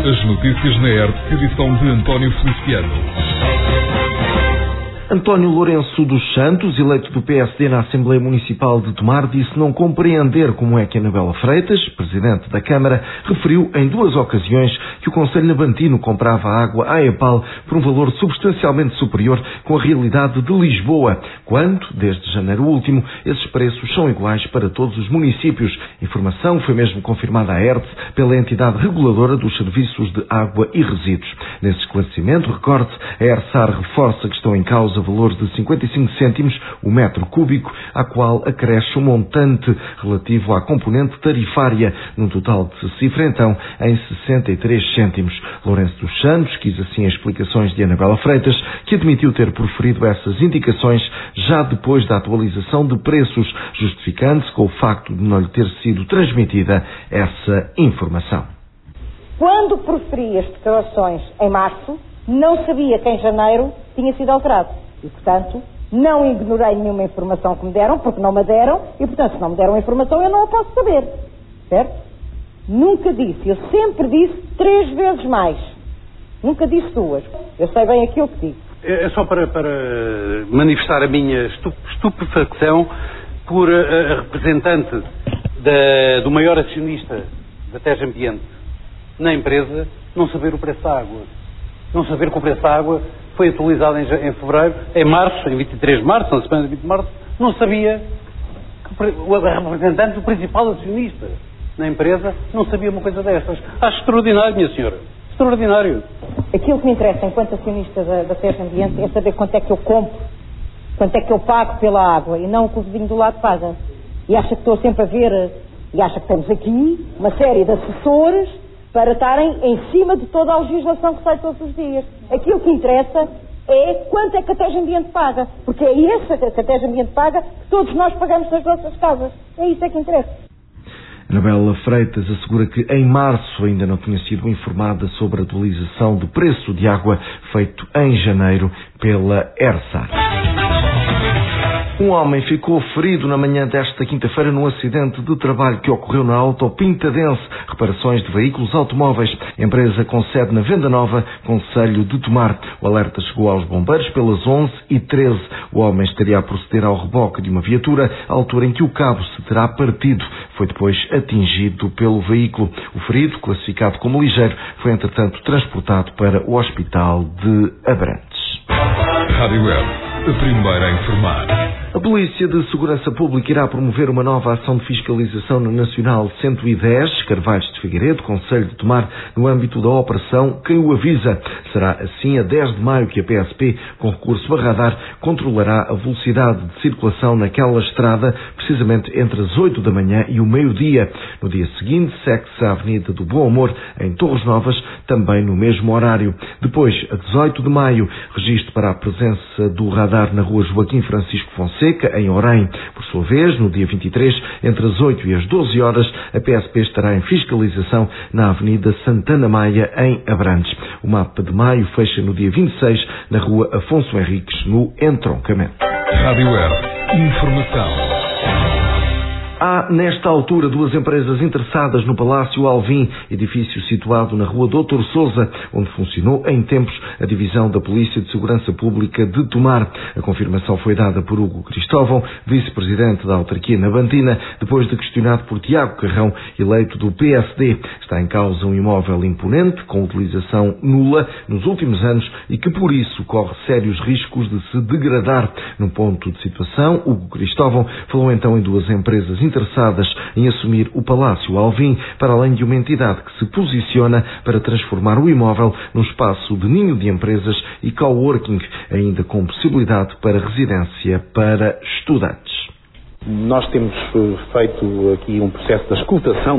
As notícias na ERP, edição de António Feliciano. António Lourenço dos Santos, eleito do PSD na Assembleia Municipal de Tomar, disse não compreender como é que Anabela Freitas, presidente da Câmara, referiu em 2 ocasiões que o Concelho Navantino comprava água à EPAL por um valor substancialmente superior com a realidade de Lisboa, quando, desde janeiro último, esses preços são iguais para todos os municípios. A informação foi mesmo confirmada à ERTE pela entidade reguladora dos serviços de água e resíduos. Nesse esclarecimento, recorde-se, a ERSAR reforça que estão em causa valores de 55 cêntimos o metro cúbico, à qual acresce um montante relativo à componente tarifária, num total que se cifra então em 63 cêntimos. Lourenço dos Santos quis assim as explicações de Anabela Freitas, que admitiu ter proferido essas indicações já depois da atualização de preços, justificando-se com o facto de não lhe ter sido transmitida essa informação. Quando proferi as declarações em março, não sabia que em janeiro tinha sido alterado. E, portanto, não ignorei nenhuma informação que me deram, porque não me deram, e, portanto, se não me deram a informação, eu não a posso saber. Certo? Nunca disse. Eu sempre disse 3 vezes mais. Nunca disse 2. Eu sei bem aquilo que digo. É só para manifestar a minha estupefacção por a representante do maior acionista da Tejo Ambiente na empresa não saber o preço da água. Não saber que o preço da água foi atualizado em fevereiro, em março, em 23 de março, na semana de 20 de março, não sabia que a representante do principal acionista na empresa não sabia uma coisa destas. Acho extraordinário, minha senhora. Extraordinário. Aquilo que me interessa enquanto acionista da Tejo Ambiente é saber quanto é que eu compro, quanto é que eu pago pela água e não o que o vizinho do lado paga. E acha que estou sempre a ver, e acha que temos aqui uma série de assessores para estarem em cima de toda a legislação que sai todos os dias. Aquilo que interessa é quanto é que a Tejo Ambiente paga, porque é isso que a Tejo Ambiente paga que todos nós pagamos nas nossas casas. É isso que interessa. Anabela Freitas assegura que em março ainda não tinha sido informada sobre a atualização do preço de água feito em janeiro pela ERSAR. Um homem ficou ferido na manhã desta quinta-feira num acidente de trabalho que ocorreu na Autopintadense, reparações de veículos automóveis, empresa com sede na Venda Nova, Concelho de Tomar. O alerta chegou aos bombeiros pelas 11h13. O homem estaria a proceder ao reboque de uma viatura, à altura em que o cabo se terá partido. Foi depois atingido pelo veículo. O ferido, classificado como ligeiro, foi entretanto transportado para o Hospital de Abrantes. Rádio Web, a primeira a informar. A Polícia de Segurança Pública irá promover uma nova ação de fiscalização na Nacional 110, Carvalhos de Figueiredo, Concelho de Tomar, no âmbito da Operação Quem o Avisa. Será assim a 10 de maio que a PSP, com recurso a radar, controlará a velocidade de circulação naquela estrada, precisamente entre as 8 da manhã e o meio-dia. No dia seguinte, segue-se a Avenida do Bom Amor, em Torres Novas, também no mesmo horário. Depois, a 18 de maio, registro para a presença do radar na Rua Joaquim Francisco Fonseca, em Orém. Por sua vez, no dia 23, entre as 8 e as 12 horas, a PSP estará em fiscalização na Avenida Santana Maia, em Abrantes. O mapa de maio fecha no dia 26, na Rua Afonso Henriques, no entroncamento. Rádio Web, informação. Há, nesta altura, 2 empresas interessadas no Palácio Alvim, edifício situado na Rua Doutor Sousa, onde funcionou em tempos a divisão da Polícia de Segurança Pública de Tomar. A confirmação foi dada por Hugo Cristóvão, vice-presidente da autarquia navantina, depois de questionado por Tiago Carrão, eleito do PSD. Está em causa um imóvel imponente, com utilização nula nos últimos anos e que, por isso, corre sérios riscos de se degradar. Num ponto de situação, Hugo Cristóvão falou então em 2 empresas interessadas em assumir o Palácio Alvim, para além de uma entidade que se posiciona para transformar o imóvel num espaço de ninho de empresas e coworking, ainda com possibilidade para residência para estudantes. Nós temos feito aqui um processo de escutação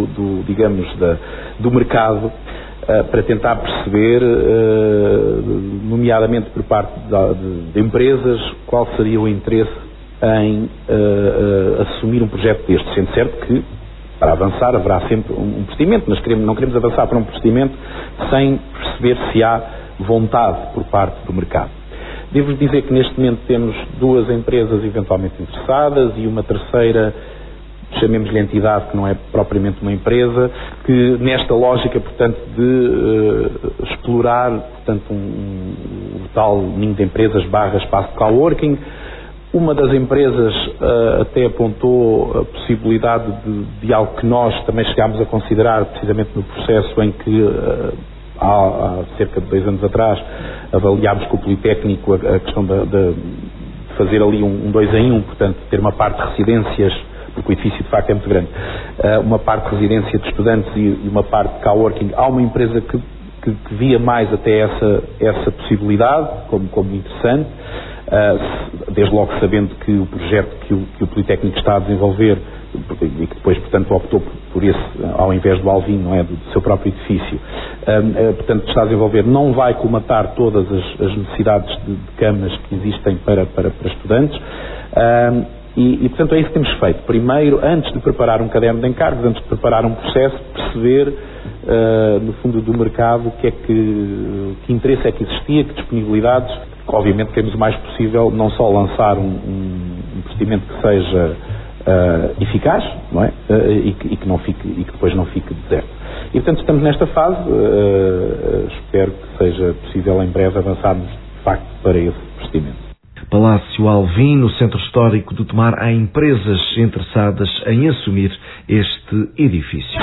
do mercado para tentar perceber, nomeadamente por parte de empresas, qual seria o interesse em assumir um projeto deste, sendo certo que para avançar haverá sempre um procedimento, mas não queremos avançar para um procedimento sem perceber se há vontade por parte do mercado. Devo dizer que neste momento temos 2 empresas eventualmente interessadas e uma terceira chamemos-lhe entidade, que não é propriamente uma empresa, que nesta lógica, portanto, de explorar, portanto, o tal ninho de empresas / espaço de coworking. Uma das empresas até apontou a possibilidade de algo que nós também chegámos a considerar, precisamente no processo em que há cerca de 2 anos atrás avaliámos com o Politécnico a questão de fazer ali um 2 em 1, portanto, ter uma parte de residências, porque o edifício de facto é muito grande, uma parte de residência de estudantes e uma parte de coworking. Há uma empresa que via mais até essa possibilidade como interessante, desde logo sabendo que o projeto que o Politécnico está a desenvolver e que depois, portanto, optou por esse, ao invés do Alvim, não é, do seu próprio edifício, portanto, está a desenvolver, não vai colmatar todas as necessidades de camas que existem para estudantes, e, portanto, é isso que temos feito. Primeiro, antes de preparar um caderno de encargos, antes de preparar um processo, perceber, no fundo do mercado, que interesse é que existia, que disponibilidades. Obviamente queremos o mais possível não só lançar um procedimento que seja eficaz, não é? E que depois não fique deserto. E, portanto, estamos nesta fase. Espero que seja possível em breve avançarmos de facto para esse procedimento. Palácio Alvim, no Centro Histórico de Tomar, há empresas interessadas em assumir este edifício.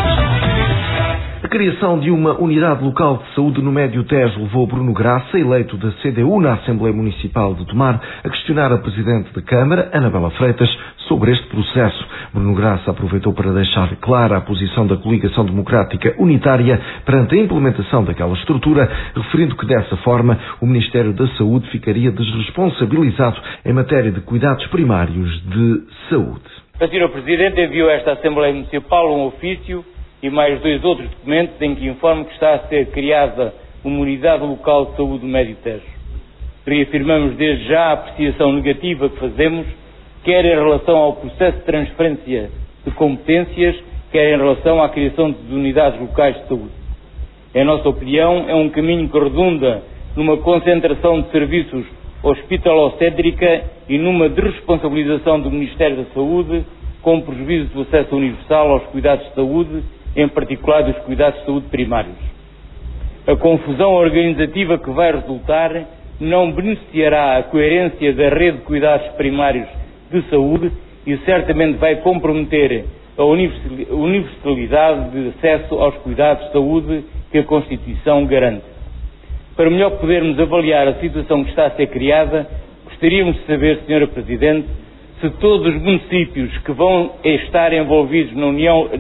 A criação de uma unidade local de saúde no Médio Tejo levou Bruno Graça, eleito da CDU na Assembleia Municipal de Tomar, a questionar a Presidente da Câmara, Anabela Freitas, sobre este processo. Bruno Graça aproveitou para deixar clara a posição da Coligação Democrática Unitária perante a implementação daquela estrutura, referindo que dessa forma o Ministério da Saúde ficaria desresponsabilizado em matéria de cuidados primários de saúde. A Sra. Presidente enviou a esta Assembleia Municipal um ofício e mais 2 outros documentos em que informa que está a ser criada uma unidade local de saúde do Médio Tejo. Reafirmamos desde já a apreciação negativa que fazemos, quer em relação ao processo de transferência de competências, quer em relação à criação de unidades locais de saúde. Em nossa opinião, é um caminho que redunda numa concentração de serviços hospitalocêntrica e numa desresponsabilização do Ministério da Saúde, com prejuízo do acesso universal aos cuidados de saúde, em particular dos cuidados de saúde primários. A confusão organizativa que vai resultar não beneficiará a coerência da rede de cuidados primários de saúde e certamente vai comprometer a universalidade de acesso aos cuidados de saúde que a Constituição garante. Para melhor podermos avaliar a situação que está a ser criada, gostaríamos de saber, Sra. Presidente, se todos os municípios que vão estar envolvidos na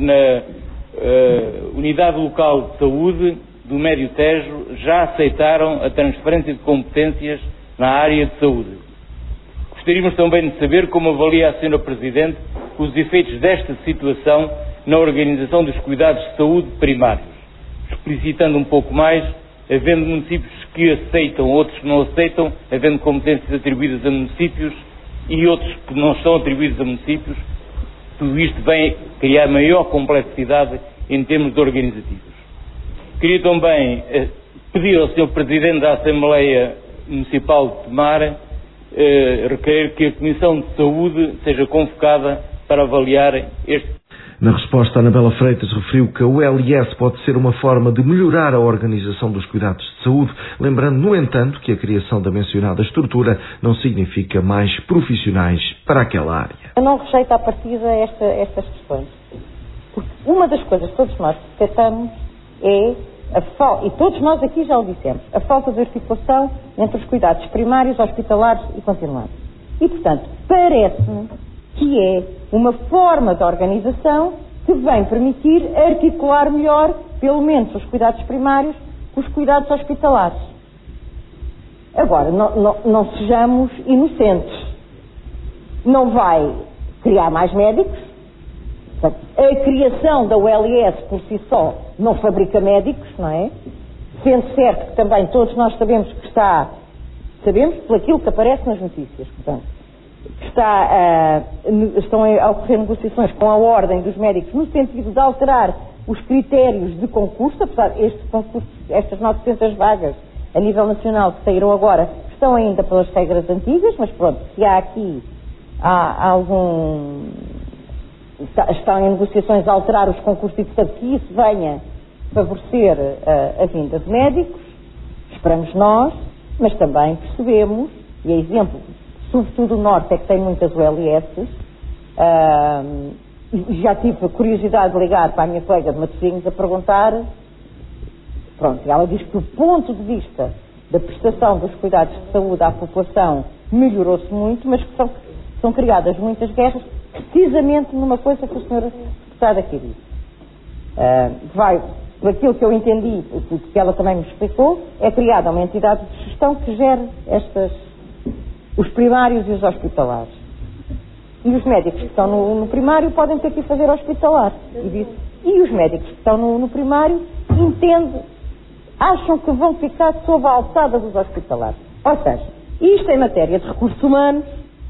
Unidade Local de Saúde do Médio Tejo já aceitaram a transferência de competências na área de saúde. Gostaríamos também de saber como avalia a Sra. Presidente os efeitos desta situação na organização dos cuidados de saúde primários, explicitando um pouco mais, havendo municípios que aceitam, outros que não aceitam, havendo competências atribuídas a municípios e outros que não estão atribuídos a municípios. Tudo isto vem criar maior complexidade em termos organizativos. Queria também pedir ao Sr. Presidente da Assembleia Municipal de Tomar requerer que a Comissão de Saúde seja convocada para avaliar este. Na resposta, Anabela Freitas referiu que a ULS pode ser uma forma de melhorar a organização dos cuidados de saúde, lembrando, no entanto, que a criação da mencionada estrutura não significa mais profissionais para aquela área. Eu não rejeito à partida estas questões. Porque uma das coisas que todos nós detectamos é e todos nós aqui já o dissemos, a falta de articulação entre os cuidados primários, hospitalares e continuados. E, portanto, parece-me que é uma forma de organização que vem permitir articular melhor, pelo menos, os cuidados primários com os cuidados hospitalares. Agora, não sejamos inocentes. Não vai criar mais médicos. Portanto, a criação da ULS por si só não fabrica médicos, não é? Sendo certo que também todos nós sabemos que sabemos por aquilo que aparece nas notícias, portanto, estão a ocorrer negociações com a Ordem dos Médicos no sentido de alterar os critérios de concurso, apesar estas 900 vagas a nível nacional que saíram agora estão ainda pelas regras antigas, mas pronto, se há aqui há estão em negociações a alterar os concursos e, portanto, que isso venha favorecer a vinda de médicos, esperamos nós, mas também percebemos, e é exemplo, sobretudo o Norte é que tem muitas ULS, já tive a curiosidade de ligar para a minha colega de Matosinhos a perguntar, pronto, ela diz que do ponto de vista da prestação dos cuidados de saúde à população melhorou-se muito, mas que são criadas muitas guerras precisamente numa coisa que a senhora deputada aqui disse. Por aquilo que eu entendi, que ela também me explicou, é criada uma entidade de gestão que gere os primários e os hospitalares. E os médicos que estão no primário podem ter que ir fazer hospitalar. E os médicos que estão no primário acham que vão ficar sob a alçada dos hospitalares. Ou seja, isto em matéria de recursos humanos,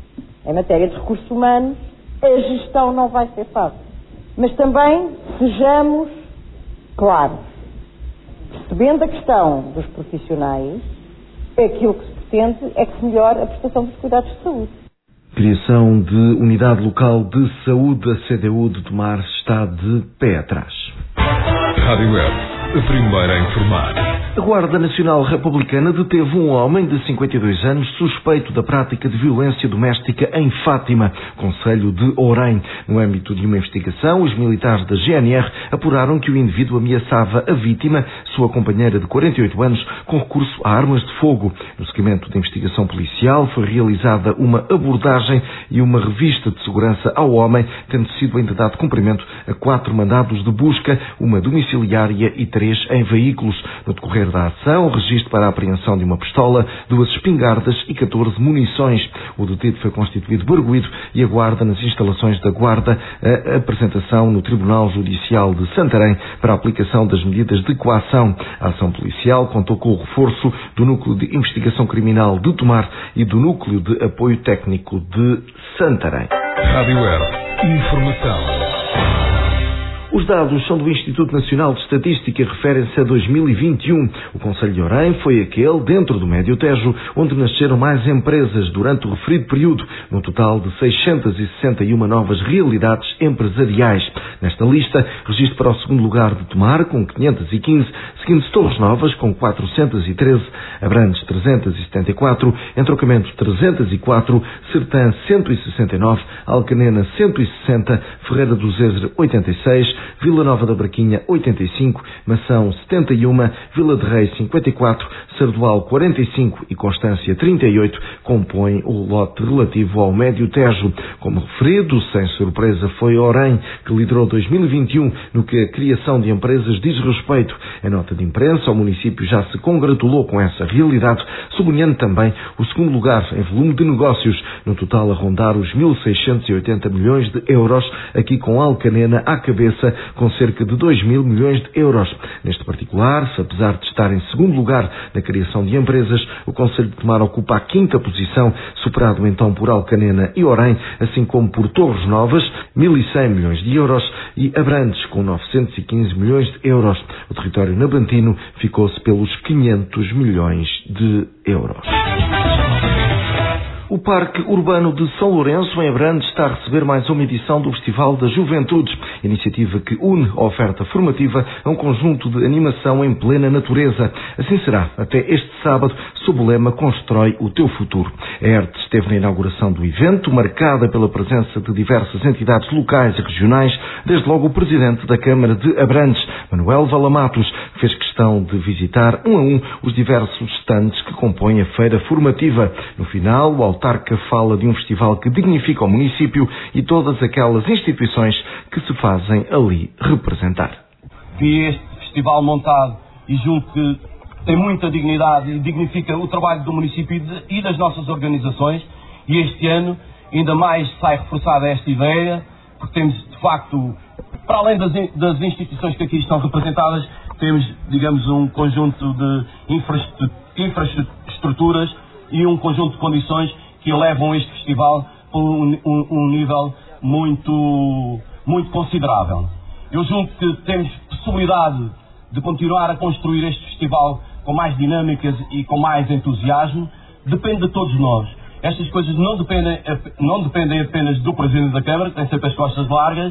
a gestão não vai ser fácil. Mas também sejamos claros, percebendo a questão dos profissionais, aquilo que se pretende é que se melhore a prestação dos cuidados de saúde. Criação de Unidade Local de Saúde, a CDU de Tomar está de pé atrás. Rádio Web, a primeira a informar. A Guarda Nacional Republicana deteve um homem de 52 anos suspeito da prática de violência doméstica em Fátima, concelho de Orém. No âmbito de uma investigação, os militares da GNR apuraram que o indivíduo ameaçava a vítima, sua companheira de 48 anos, com recurso a armas de fogo. No seguimento da investigação policial, foi realizada uma abordagem e uma revista de segurança ao homem, tendo sido ainda dado cumprimento a 4 mandados de busca, uma domiciliária e 3 em veículos. No decorrer da ação, registro para a apreensão de uma pistola, 2 espingardas e 14 munições. O detido foi constituído barguido e aguarda nas instalações da Guarda a apresentação no Tribunal Judicial de Santarém para a aplicação das medidas de coação. A ação policial contou com o reforço do Núcleo de Investigação Criminal de Tomar e do Núcleo de Apoio Técnico de Santarém. Rádio Web, informação. Os dados são do Instituto Nacional de Estatística e referem-se a 2021. O concelho de Orém foi aquele, dentro do Médio Tejo, onde nasceram mais empresas durante o referido período, num total de 661 novas realidades empresariais. Nesta lista, registro para o segundo lugar de Tomar, com 515, seguindo-se Torres Novas, com 413, Abrantes 374, Entrocamento 304, Sertã 169, Alcanena 160, Ferreira do Zezer 86, Vila Nova da Braquinha 85, Mação 71, Vila de Reis 54, Sardual 45 e Constância 38 compõem o lote relativo ao Médio Tejo. Como referido, sem surpresa, foi Orém que liderou 2021 no que a criação de empresas diz respeito. Em nota de imprensa, o município já se congratulou com essa realidade, sublinhando também o segundo lugar em volume de negócios, no total a rondar os 1.680 milhões de euros, aqui com Alcanena à cabeça, com cerca de 2.000 milhões de euros. Neste particular, apesar de estar em segundo lugar na criação de empresas, o concelho de Tomar ocupa a 5ª posição, superado então por Alcanena e Orém, assim como por Torres Novas, 1.100 milhões de euros, e Abrantes, com 915 milhões de euros. O território nabantino ficou-se pelos 500 milhões de euros. O Parque Urbano de São Lourenço, em Abrantes, está a receber mais uma edição do Festival das Juventudes, iniciativa que une a oferta formativa a um conjunto de animação em plena natureza. Assim será até este sábado, sob o lema Constrói o teu futuro. A ERTE esteve na inauguração do evento, marcada pela presença de diversas entidades locais e regionais, desde logo o presidente da Câmara de Abrantes, Manuel Valamatos, que fez questão de visitar um a um os diversos stands que compõem a feira formativa. No final, o autarca fala de um festival que dignifica o município e todas aquelas instituições que se fazem ali representar. Vi este festival montado e julgo que tem muita dignidade e dignifica o trabalho do município e das nossas organizações, e este ano ainda mais sai reforçada esta ideia, porque temos de facto, para além das instituições que aqui estão representadas, temos, digamos, um conjunto de infraestruturas e um conjunto de condições que elevam este festival para um nível muito considerável. Eu julgo que temos possibilidade de continuar a construir este festival com mais dinâmicas e com mais entusiasmo. Depende de todos nós. estas coisas não dependem apenas do Presidente da Câmara, que tem sempre as costas largas,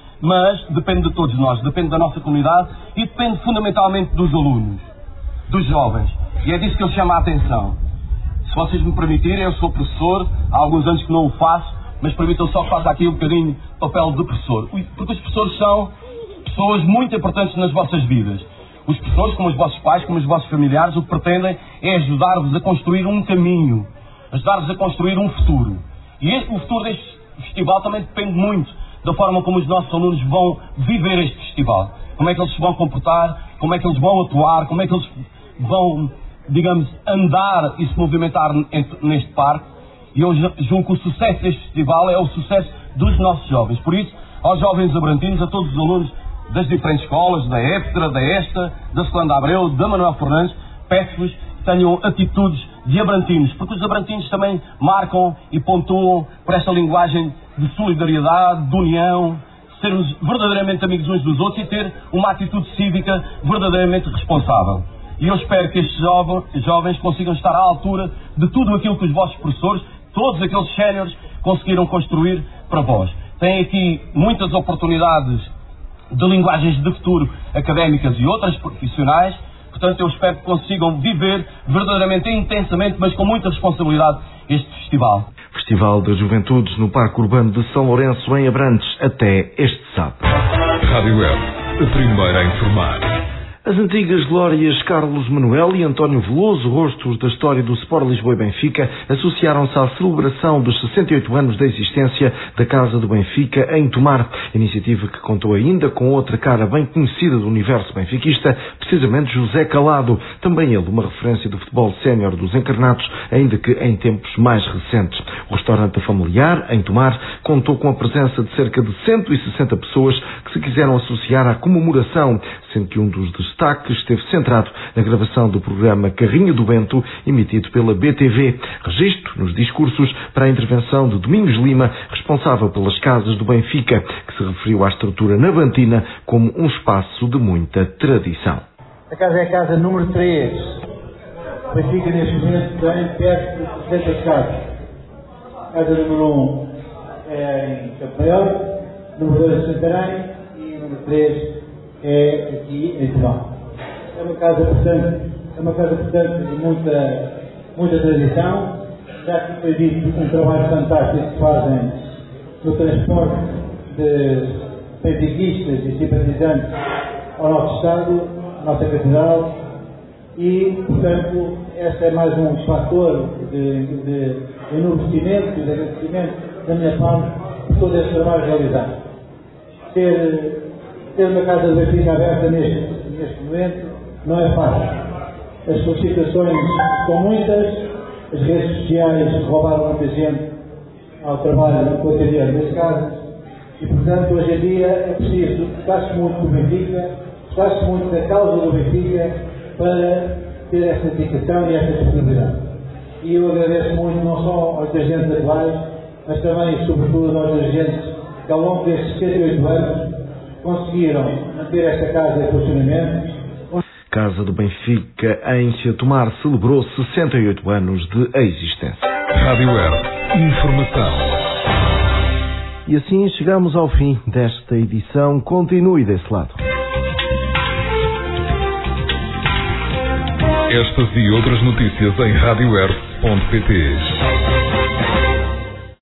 mas depende de todos nós, depende da nossa comunidade e depende fundamentalmente dos alunos, dos jovens. E é disso que eu chamo a atenção. Se vocês me permitirem, eu sou professor, há alguns anos que não o faço, mas permitam só que faça aqui um bocadinho o papel de professor. Porque os professores são pessoas muito importantes nas vossas vidas. Os professores, como os vossos pais, como os vossos familiares, o que pretendem é ajudar-vos a construir um caminho, ajudar-vos a construir um futuro. E o futuro deste festival também depende muito da forma como os nossos alunos vão viver este festival. Como é que eles se vão comportar, como é que eles vão atuar, como é que eles vão, digamos, andar e se movimentar neste parque. E eu julgo que o sucesso deste festival é o sucesso dos nossos jovens. Por isso, aos jovens abrantinos, a todos os alunos das diferentes escolas, da EPTRA, da ESTA, da Solano de Abreu, da Manuel Fernandes, peço-vos que tenham atitudes de abrantinos, porque os abrantinos também marcam e pontuam por esta linguagem de solidariedade, de união, sermos verdadeiramente amigos uns dos outros e ter uma atitude cívica verdadeiramente responsável. E eu espero que estes jovens consigam estar à altura de tudo aquilo que os vossos professores, todos aqueles séniores, conseguiram construir para vós. Têm aqui muitas oportunidades de linguagens de futuro académicas e outras profissionais, portanto eu espero que consigam viver verdadeiramente e intensamente, mas com muita responsabilidade, este festival. Festival das Juventudes no Parque Urbano de São Lourenço, em Abrantes, até este sábado. Rádio Web, a primeira a informar. As antigas glórias Carlos Manuel e António Veloso, rostos da história do Sport Lisboa e Benfica, associaram-se à celebração dos 68 anos da existência da Casa do Benfica em Tomar, iniciativa que contou ainda com outra cara bem conhecida do universo benfiquista, precisamente José Calado, também ele uma referência do futebol sénior dos encarnados, ainda que em tempos mais recentes. O restaurante familiar, em Tomar, contou com a presença de cerca de 160 pessoas que se quiseram associar à comemoração, sendo que um dos destaques esteve centrado na gravação do programa Carrinho do Bento, emitido pela BTV. Registro nos discursos para a intervenção de Domingos Lima, responsável pelas casas do Benfica, que se referiu à estrutura navantina como um espaço de muita tradição. A casa é a casa número 3. O Benfica neste momento tem perto de 60 casas. A casa número 1 é em Campeão, número 2 em Santarém e número 3 é aqui em Tomar. É uma casa, portanto, de muita tradição. Já que foi dito um trabalho fantástico que fazem no transporte de benfiquistas e simpatizantes ao nosso Estado, à nossa capital, e, portanto, este é mais um fator de enobrecimento e de agradecimento da minha parte por todo este trabalho realizado. Ter uma casa de Benfica aberta neste momento não é fácil. As solicitações são muitas, as redes sociais roubaram muita gente ao trabalho cotidiano das casas e, portanto, hoje em dia é preciso tocar-se muito do Benfica, tocar-se muito da causa do Benfica para ter esta dedicação e esta disponibilidade. E eu agradeço muito não só aos dirigentes atuais, mas também, sobretudo, aos dirigentes que ao longo destes 78 anos conseguiram manter esta casa em funcionamento. Casa do Benfica em Tomar celebrou 68 anos de existência. Rádio Web, informação. E assim chegamos ao fim desta edição. Continue desse lado. Estas e outras notícias em radioweb.pt.